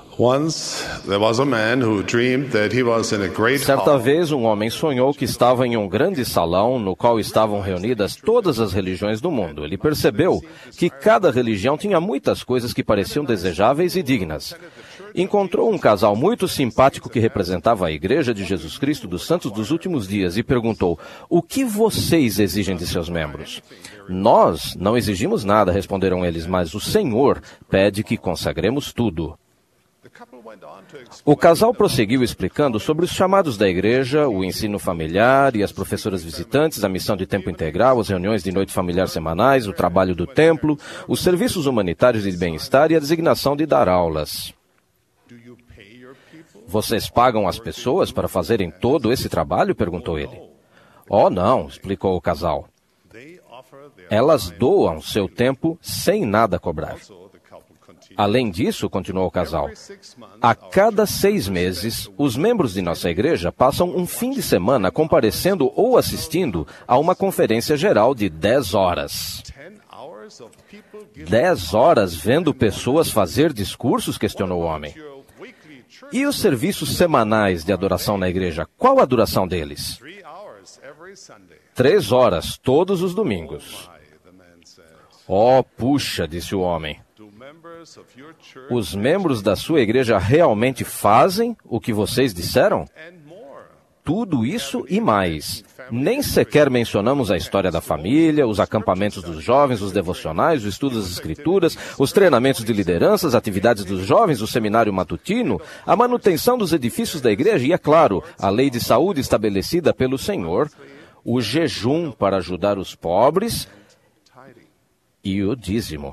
Once there was a man who dreamed that he was in a great Certa hall. vez, um homem sonhou que estava em um grande salão no qual estavam reunidas todas as religiões do mundo. Ele percebeu que cada religião tinha muitas coisas que pareciam desejáveis e dignas. Encontrou um casal muito simpático que representava a Igreja de Jesus Cristo dos Santos dos Últimos Dias e perguntou: "O que vocês exigem de seus membros?" "Nós não exigimos nada", responderam eles, "mas o Senhor pede que consagremos tudo." O casal prosseguiu explicando sobre os chamados da igreja, o ensino familiar e as professoras visitantes, a missão de tempo integral, as reuniões de noite familiar semanais, o trabalho do templo, os serviços humanitários e de bem-estar e a designação de dar aulas. "Vocês pagam as pessoas para fazerem todo esse trabalho?" perguntou ele. "Oh, não", explicou o casal. "Elas doam seu tempo sem nada cobrar." "Além disso", continuou o casal, "a cada 6 meses, os membros de nossa igreja passam um fim de semana comparecendo ou assistindo a uma conferência geral de 10 horas. 10 horas vendo pessoas fazer discursos?" questionou o homem. "E os serviços semanais de adoração na igreja, qual a duração deles?" 3 horas todos os domingos." "Oh, puxa", disse o homem. "Os membros da sua igreja realmente fazem o que vocês disseram?" "Tudo isso e mais. Nem sequer mencionamos a história da família, os acampamentos dos jovens, os devocionais, o estudo das escrituras, os treinamentos de liderança, as atividades dos jovens, o seminário matutino, a manutenção dos edifícios da igreja e, é claro, a lei de saúde estabelecida pelo Senhor, o jejum para ajudar os pobres e o dízimo."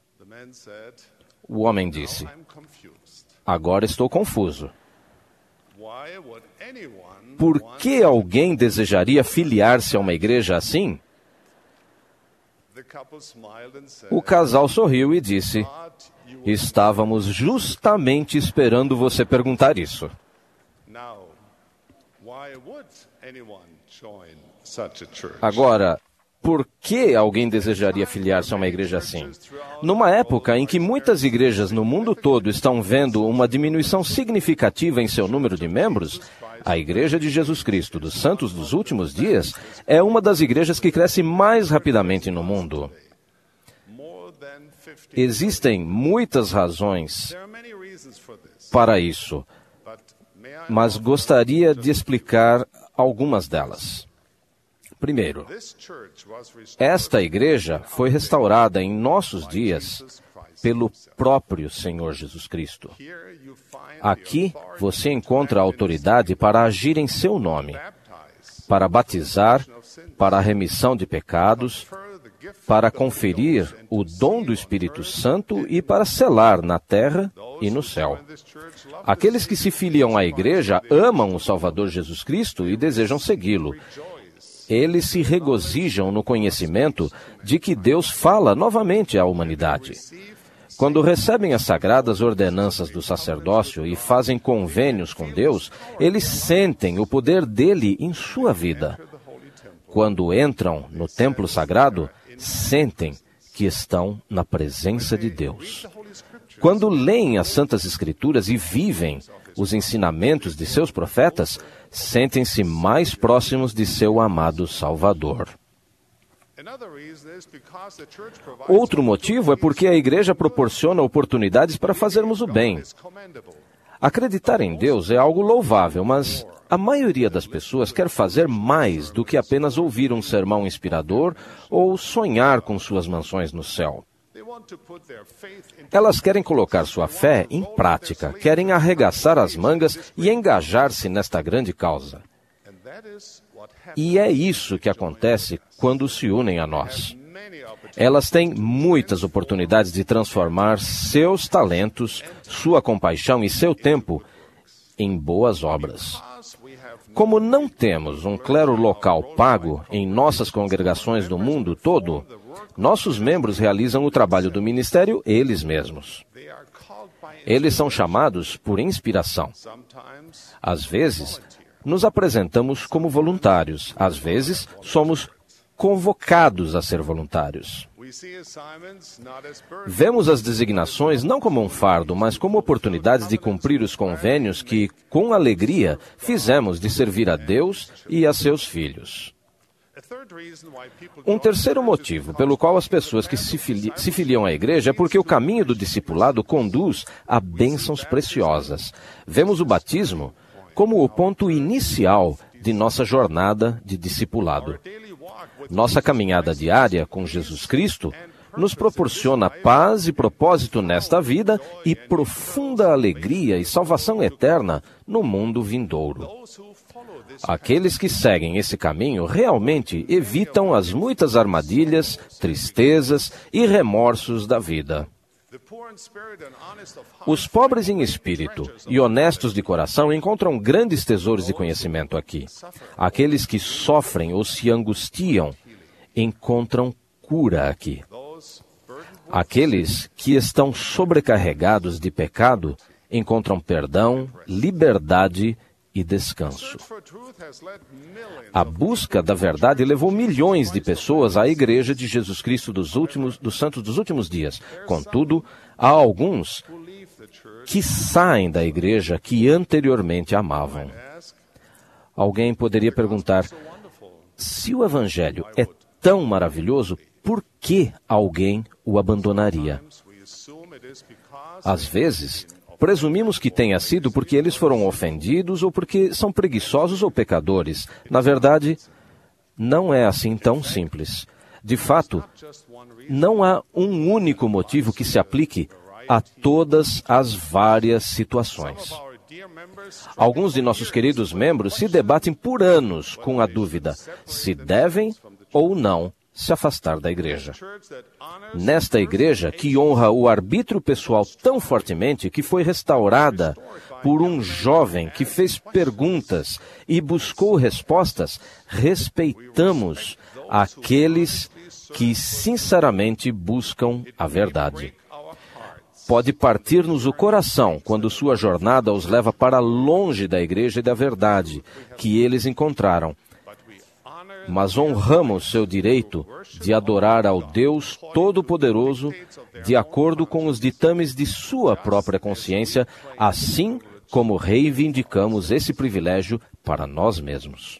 O homem disse: "Agora estou confuso. Por que alguém desejaria filiar-se a uma igreja assim?" O casal sorriu e disse: "Estávamos justamente esperando você perguntar isso." Agora, por que alguém desejaria filiar-se a uma igreja assim? Numa época em que muitas igrejas no mundo todo estão vendo uma diminuição significativa em seu número de membros, a Igreja de Jesus Cristo dos Santos dos Últimos Dias é uma das igrejas que cresce mais rapidamente no mundo. Existem muitas razões para isso, mas gostaria de explicar algumas delas. Primeiro, esta igreja foi restaurada em nossos dias pelo próprio Senhor Jesus Cristo. Aqui você encontra a autoridade para agir em seu nome, para batizar, para a remissão de pecados, para conferir o dom do Espírito Santo e para selar na terra e no céu. Aqueles que se filiam à igreja amam o Salvador Jesus Cristo e desejam segui-lo. Eles se regozijam no conhecimento de que Deus fala novamente à humanidade. Quando recebem as sagradas ordenanças do sacerdócio e fazem convênios com Deus, eles sentem o poder dele em sua vida. Quando entram no templo sagrado, sentem que estão na presença de Deus. Quando leem as Santas Escrituras e vivem os ensinamentos de seus profetas, sentem-se mais próximos de seu amado Salvador. Outro motivo é porque a igreja proporciona oportunidades para fazermos o bem. Acreditar em Deus é algo louvável, mas a maioria das pessoas quer fazer mais do que apenas ouvir um sermão inspirador ou sonhar com suas mansões no céu. Elas querem colocar sua fé em prática, querem arregaçar as mangas e engajar-se nesta grande causa. E é isso que acontece quando se unem a nós. Elas têm muitas oportunidades de transformar seus talentos, sua compaixão e seu tempo em boas obras. Como não temos um clero local pago em nossas congregações do mundo todo, nossos membros realizam o trabalho do ministério eles mesmos. Eles são chamados por inspiração. Às vezes, nos apresentamos como voluntários. Às vezes, somos convocados a ser voluntários. Vemos as designações não como um fardo, mas como oportunidades de cumprir os convênios que, com alegria, fizemos de servir a Deus e a seus filhos. Um terceiro motivo pelo qual as pessoas que se filiam à igreja é porque o caminho do discipulado conduz a bênçãos preciosas. Vemos o batismo como o ponto inicial de nossa jornada de discipulado. Nossa caminhada diária com Jesus Cristo nos proporciona paz e propósito nesta vida e profunda alegria e salvação eterna no mundo vindouro. Aqueles que seguem esse caminho realmente evitam as muitas armadilhas, tristezas e remorsos da vida. Os pobres em espírito e honestos de coração encontram grandes tesouros de conhecimento aqui. Aqueles que sofrem ou se angustiam encontram cura aqui. Aqueles que estão sobrecarregados de pecado encontram perdão, liberdade e descanso. A busca da verdade levou milhões de pessoas à Igreja de Jesus Cristo dos Santos dos Últimos Dias. Contudo, há alguns que saem da Igreja que anteriormente amavam. Alguém poderia perguntar, se o Evangelho é tão maravilhoso, por que alguém o abandonaria? Às vezes, presumimos que tenha sido porque eles foram ofendidos ou porque são preguiçosos ou pecadores. Na verdade, não é assim tão simples. De fato, não há um único motivo que se aplique a todas as várias situações. Alguns de nossos queridos membros se debatem por anos com a dúvida se devem ou não se afastar da igreja. Nesta igreja, que honra o arbítrio pessoal tão fortemente que foi restaurada por um jovem que fez perguntas e buscou respostas, respeitamos aqueles que sinceramente buscam a verdade. Pode partir-nos o coração quando sua jornada os leva para longe da igreja e da verdade que eles encontraram. Mas honramos seu direito de adorar ao Deus Todo-Poderoso de acordo com os ditames de sua própria consciência, assim como reivindicamos esse privilégio para nós mesmos.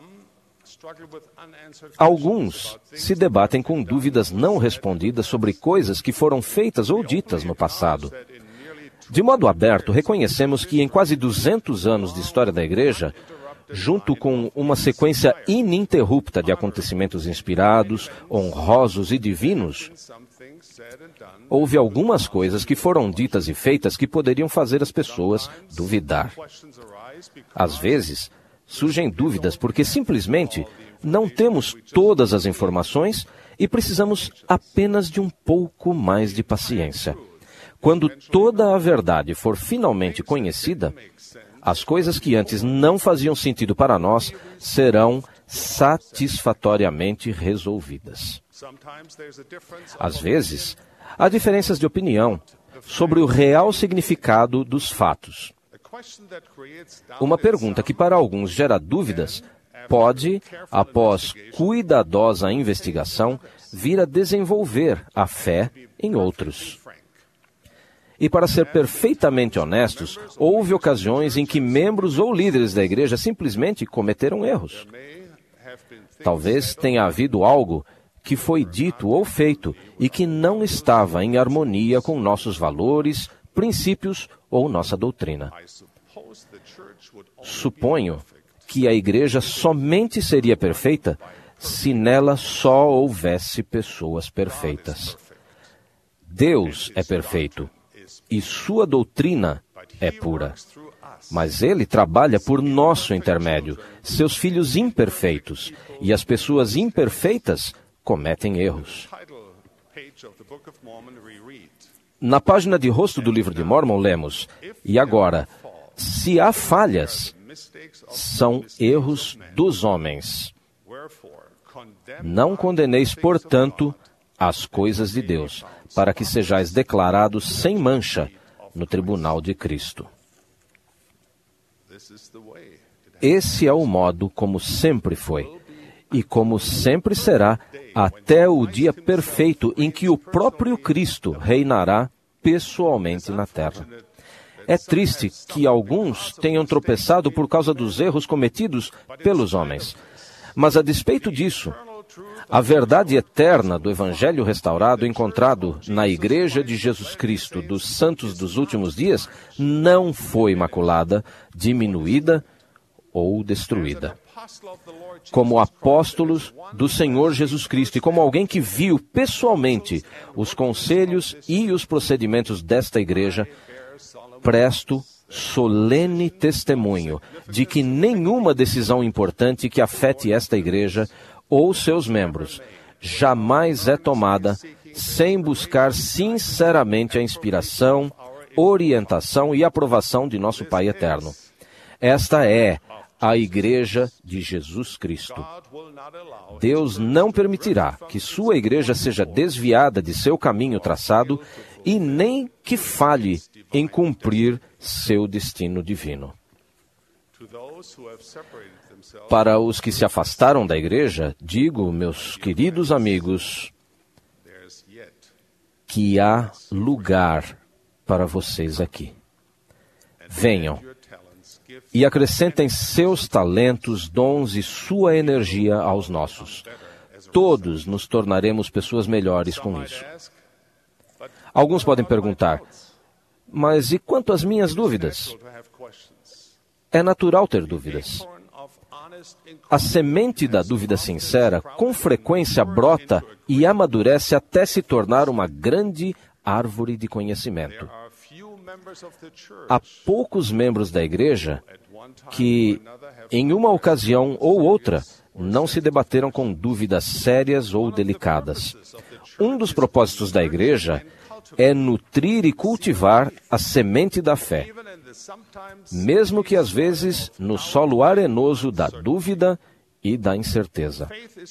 Alguns se debatem com dúvidas não respondidas sobre coisas que foram feitas ou ditas no passado. De modo aberto, reconhecemos que em quase 200 anos de história da Igreja, junto com uma sequência ininterrupta de acontecimentos inspirados, honrosos e divinos, houve algumas coisas que foram ditas e feitas que poderiam fazer as pessoas duvidar. Às vezes, surgem dúvidas porque simplesmente não temos todas as informações e precisamos apenas de um pouco mais de paciência. Quando toda a verdade for finalmente conhecida, as coisas que antes não faziam sentido para nós serão satisfatoriamente resolvidas. Às vezes, há diferenças de opinião sobre o real significado dos fatos. Uma pergunta que para alguns gera dúvidas pode, após cuidadosa investigação, vir a desenvolver a fé em outros. E para ser perfeitamente honestos, houve ocasiões em que membros ou líderes da igreja simplesmente cometeram erros. Talvez tenha havido algo que foi dito ou feito e que não estava em harmonia com nossos valores, princípios ou nossa doutrina. Suponho que a igreja somente seria perfeita se nela só houvesse pessoas perfeitas. Deus é perfeito e sua doutrina é pura. Mas ele trabalha por nosso intermédio, seus filhos imperfeitos, e as pessoas imperfeitas cometem erros. Na página de rosto do livro de Mórmon lemos, e agora, se há falhas, são erros dos homens. Não condeneis, portanto, as coisas de Deus, para que sejais declarados sem mancha no tribunal de Cristo. Esse é o modo como sempre foi, e como sempre será, até o dia perfeito em que o próprio Cristo reinará pessoalmente na terra. É triste que alguns tenham tropeçado por causa dos erros cometidos pelos homens. Mas a despeito disso, a verdade eterna do Evangelho restaurado encontrado na Igreja de Jesus Cristo dos Santos dos Últimos Dias não foi maculada, diminuída ou destruída. Como apóstolos do Senhor Jesus Cristo e como alguém que viu pessoalmente os conselhos e os procedimentos desta igreja, presto solene testemunho de que nenhuma decisão importante que afete esta igreja ou seus membros jamais é tomada sem buscar sinceramente a inspiração, orientação e aprovação de nosso Pai Eterno. Esta é a Igreja de Jesus Cristo. Deus não permitirá que sua igreja seja desviada de seu caminho traçado e nem que falhe em cumprir seu destino divino. Para os que se afastaram da igreja, digo, meus queridos amigos, que há lugar para vocês aqui. Venham e acrescentem seus talentos, dons e sua energia aos nossos. Todos nos tornaremos pessoas melhores com isso. Alguns podem perguntar, mas e quanto às minhas dúvidas? É natural ter dúvidas. A semente da dúvida sincera com frequência brota e amadurece até se tornar uma grande árvore de conhecimento. Há poucos membros da igreja que, em uma ocasião ou outra, não se debateram com dúvidas sérias ou delicadas. Um dos propósitos da igreja é nutrir e cultivar a semente da fé, mesmo que às vezes no solo arenoso da dúvida e da incerteza.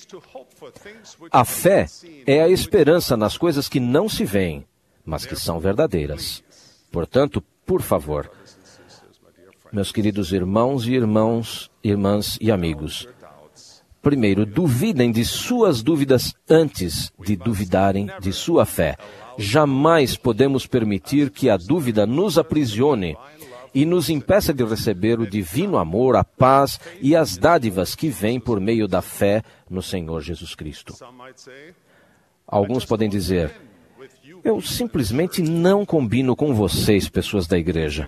A fé é a esperança nas coisas que não se veem, mas que são verdadeiras. Portanto, por favor, meus queridos irmãos e irmãs e amigos, primeiro, duvidem de suas dúvidas antes de duvidarem de sua fé. Jamais podemos permitir que a dúvida nos aprisione e nos impeça de receber o divino amor, a paz e as dádivas que vêm por meio da fé no Senhor Jesus Cristo. Alguns podem dizer, eu simplesmente não combino com vocês, pessoas da igreja.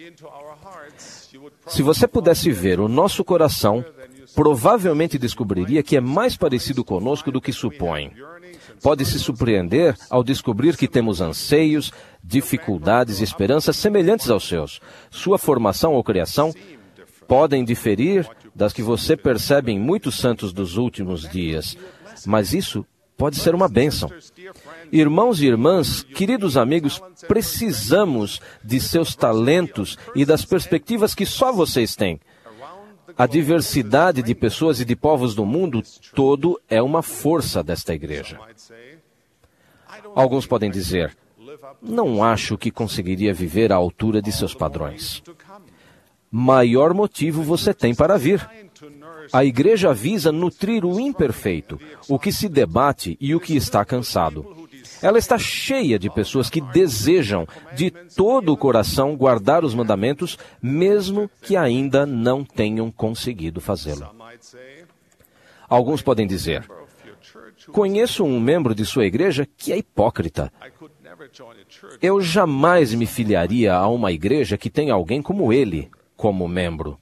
Se você pudesse ver o nosso coração, provavelmente descobriria que é mais parecido conosco do que supõe. Pode se surpreender ao descobrir que temos anseios, dificuldades e esperanças semelhantes aos seus. Sua formação ou criação podem diferir das que você percebe em muitos santos dos últimos dias, mas isso pode ser uma bênção. Irmãos e irmãs, queridos amigos, precisamos de seus talentos e das perspectivas que só vocês têm. A diversidade de pessoas e de povos do mundo todo é uma força desta igreja. Alguns podem dizer, não acho que conseguiria viver à altura de seus padrões. Maior motivo você tem para vir. A igreja visa nutrir o imperfeito, o que se debate e o que está cansado. Ela está cheia de pessoas que desejam de todo o coração guardar os mandamentos, mesmo que ainda não tenham conseguido fazê-lo. Alguns podem dizer, conheço um membro de sua igreja que é hipócrita. Eu jamais me filiaria a uma igreja que tem alguém como ele, como membro.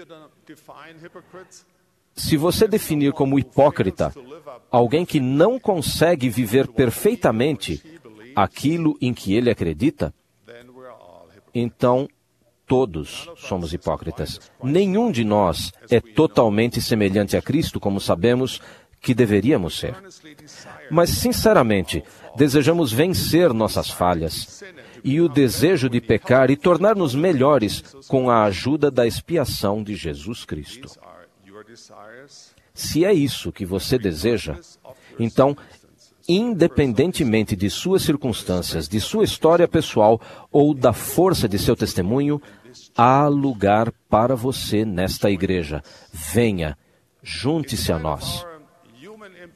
Se você definir como hipócrita alguém que não consegue viver perfeitamente aquilo em que ele acredita, então todos somos hipócritas. Nenhum de nós é totalmente semelhante a Cristo, como sabemos que deveríamos ser. Mas, sinceramente, desejamos vencer nossas falhas e o desejo de pecar e tornar-nos melhores com a ajuda da expiação de Jesus Cristo. Se é isso que você deseja, então, independentemente de suas circunstâncias, de sua história pessoal ou da força de seu testemunho, há lugar para você nesta igreja. Venha, junte-se a nós.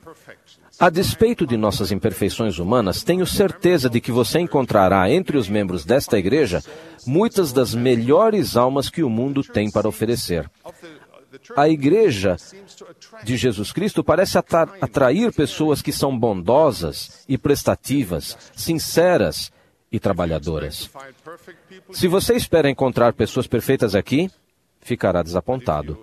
A despeito de nossas imperfeições humanas, tenho certeza de que você encontrará entre os membros desta igreja muitas das melhores almas que o mundo tem para oferecer. A igreja de Jesus Cristo parece atrair pessoas que são bondosas e prestativas, sinceras e trabalhadoras. Se você espera encontrar pessoas perfeitas aqui, ficará desapontado.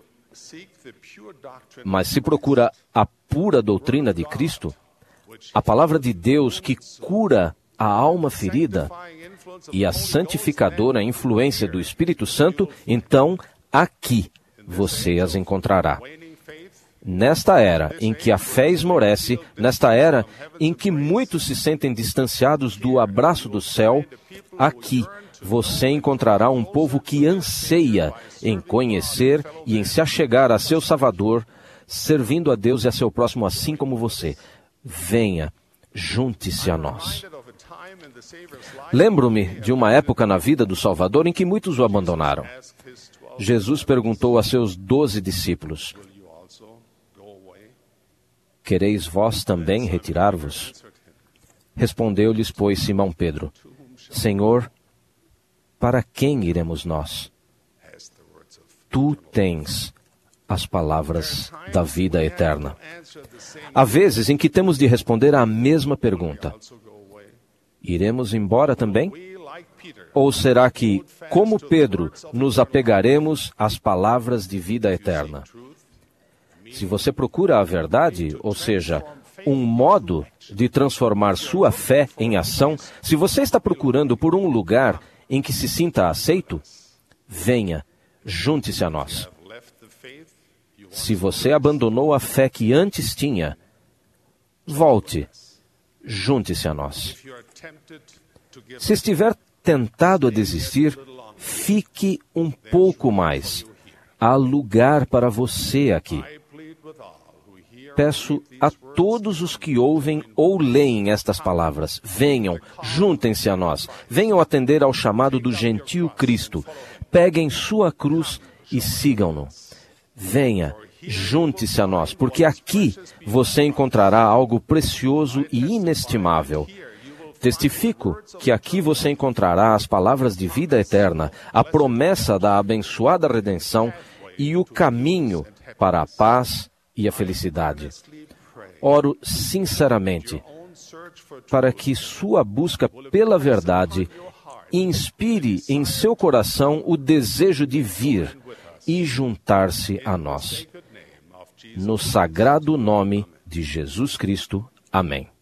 Mas se procura a pura doutrina de Cristo, a palavra de Deus que cura a alma ferida e a santificadora influência do Espírito Santo, então aqui você as encontrará. Nesta era em que a fé esmorece, nesta era em que muitos se sentem distanciados do abraço do céu, aqui você encontrará um povo que anseia em conhecer e em se achegar a seu Salvador, servindo a Deus e a seu próximo assim como você. Venha, junte-se a nós. Lembro-me de uma época na vida do Salvador em que muitos o abandonaram. Jesus perguntou a seus 12 discípulos: quereis vós também retirar-vos? Respondeu-lhes, pois, Simão Pedro: Senhor, para quem iremos nós? Tu tens as palavras da vida eterna. Há vezes em que temos de responder à mesma pergunta: iremos embora também? Ou será que, como Pedro, nos apegaremos às palavras de vida eterna? Se você procura a verdade, ou seja, um modo de transformar sua fé em ação, se você está procurando por um lugar em que se sinta aceito, venha, junte-se a nós. Se você abandonou a fé que antes tinha, volte, junte-se a nós. Se estiver tentado a desistir, fique um pouco mais. Há lugar para você aqui. Peço a todos os que ouvem ou leem estas palavras: venham, juntem-se a nós, venham atender ao chamado do gentil Cristo, peguem sua cruz e sigam-no. Venha, junte-se a nós, porque aqui você encontrará algo precioso e inestimável. Testifico que aqui você encontrará as palavras de vida eterna, a promessa da abençoada redenção e o caminho para a paz e a felicidade. Oro sinceramente para que sua busca pela verdade inspire em seu coração o desejo de vir e juntar-se a nós. No sagrado nome de Jesus Cristo. Amém.